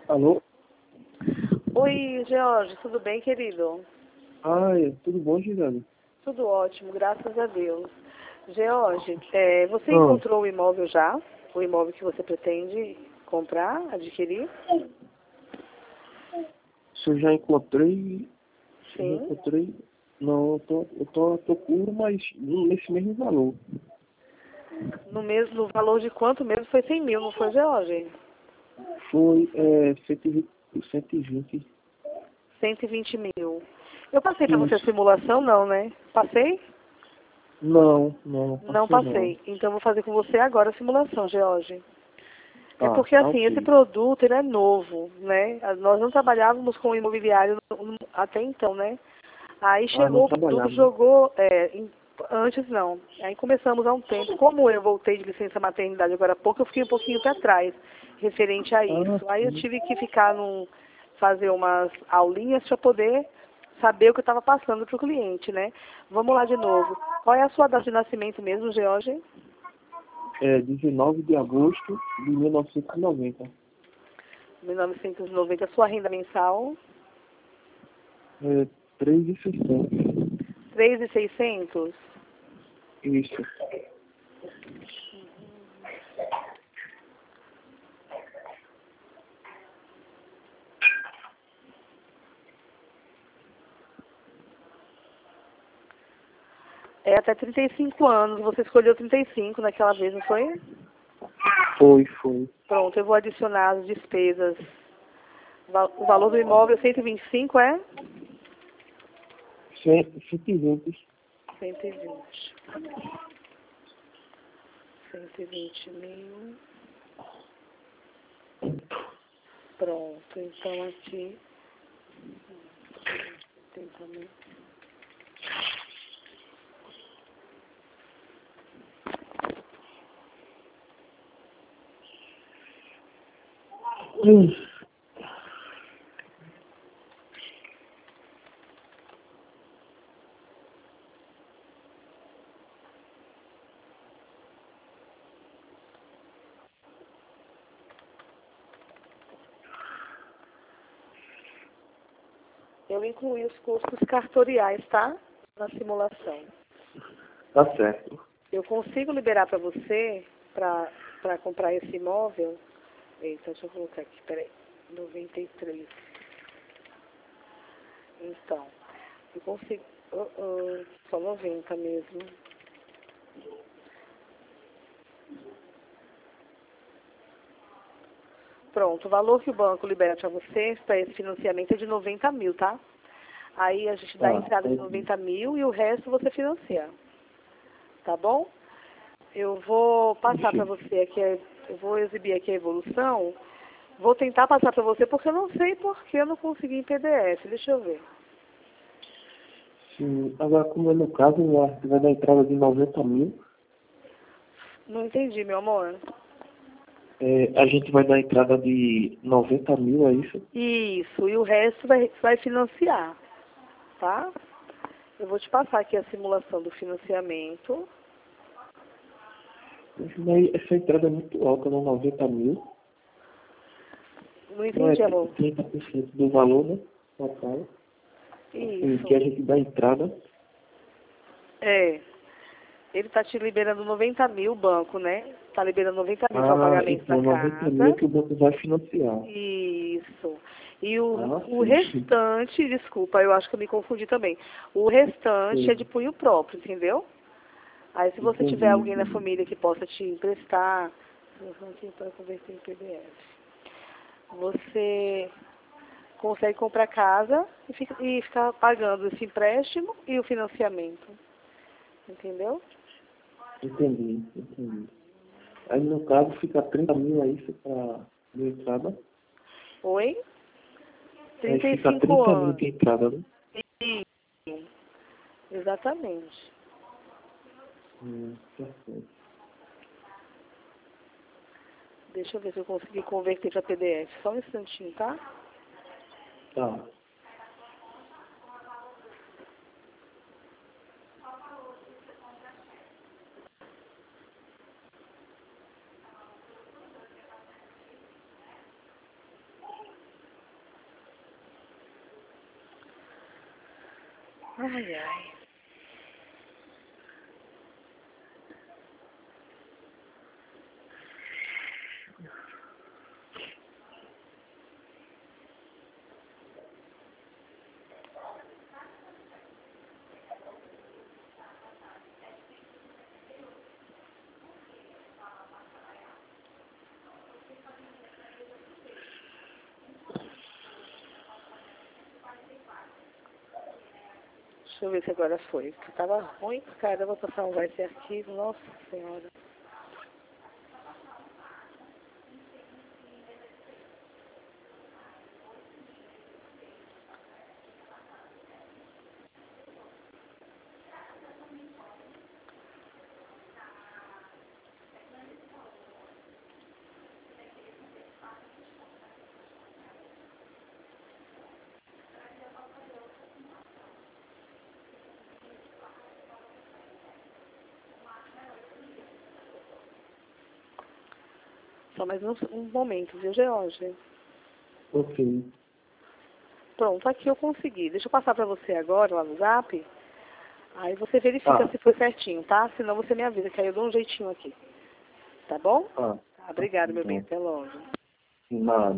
Alô? Oi, George, tudo bem, querido? Tudo bom, Gisele? Tudo ótimo, graças a Deus. George, você Ah, encontrou o imóvel já? O imóvel que você pretende comprar, adquirir? se eu já encontrei. Se eu já Sim. encontrei. Não, eu tô à procura, mas nesse mesmo valor. No valor de quanto mesmo? Foi 100 mil, não foi, George? Foi 120. 120. 120 mil. Eu passei para você a Isso. simulação, não, né? Passei? Não, Não passei não. passei. Então, eu vou fazer com você agora a simulação, George. É Tá, porque, tá assim, esse ok. produto, ele é novo, né? Nós não trabalhávamos com imobiliário até então, né? Aí Não chegou o produto, trabalhava, né? jogou, antes não. Aí começamos há um tempo. Como eu voltei de licença maternidade agora há pouco, eu fiquei um pouquinho para trás, referente a isso. Aí eu Sim. tive que fazer umas aulinhas para poder saber o que eu estava passando para o cliente, né? Vamos lá de novo. Qual é a sua data de nascimento mesmo, George? 19 de agosto de 1990. 1990. Sua renda mensal? É, 3.600. 3.600. Isso. É até 35 anos. Você escolheu 35 naquela vez, não foi? Foi. Pronto, eu vou adicionar as despesas. O valor do imóvel 125 é? 120. 120. 120 mil. Pronto, então aqui. 30 mil. Eu incluí os custos cartoriais, tá? Na simulação. Tá certo. Eu consigo liberar para você, para comprar esse imóvel. Eita, deixa eu colocar aqui, peraí. 93. Então, eu consigo. Só 90 mesmo. Pronto, o valor que o banco libera para você para esse financiamento é de 90 mil, tá? Aí a gente dá a Tá. entrada de 90 mil e o resto você financia. Tá bom? Eu vou passar para você aqui, eu vou exibir aqui a evolução. Vou tentar passar para você porque eu não sei porque eu não consegui em PDF. Deixa eu ver. Sim. Agora, como é no caso, vai dar entrada de 90 mil, Não entendi, meu amor. a gente vai dar entrada de 90 mil, é isso? Isso, e o resto vai financiar, tá? Eu vou te passar aqui a simulação do financiamento. Mas essa entrada é muito alta, né? 90 mil. Não Não é entendi, amor. 30% do valor, né? Total. Assim, que Isso. a gente dá entrada. É. Ele está te liberando 90 mil, o banco, né? Está liberando 90 mil para o pagamento da Então 90 mil é casa. que o banco vai financiar. Isso. E o Sim. restante, desculpa, eu acho que eu me confundi também. O restante é de Sim. punho próprio, entendeu? Aí se você tiver alguém na Entendi. família que possa te emprestar, eu vou aqui para converter em PDF. Você consegue comprar casa e ficar pagando esse empréstimo e o financiamento. Entendeu? Entendi. Aí no caso fica 30 mil, é isso para entrada? Oi? Aí fica 35 30 mil anos. de entrada, né? Isso, exatamente. Perfeito. Deixa eu ver se eu consegui converter para PDF. Só um instantinho, tá? Tá. Ai, ai. Deixa eu ver se agora foi. Porque tava ruim, caramba, pra salvar esse arquivo. Nossa Senhora. Só mais um momento, viu, George? Ok. Pronto, aqui eu consegui. Deixa eu passar pra você agora lá no Zap. Aí você verifica Tá. se foi certinho, tá? Senão você me avisa, que aí eu dou um jeitinho aqui. Tá bom? Tá. Tá, obrigada, meu bem. Então, Até logo. nada.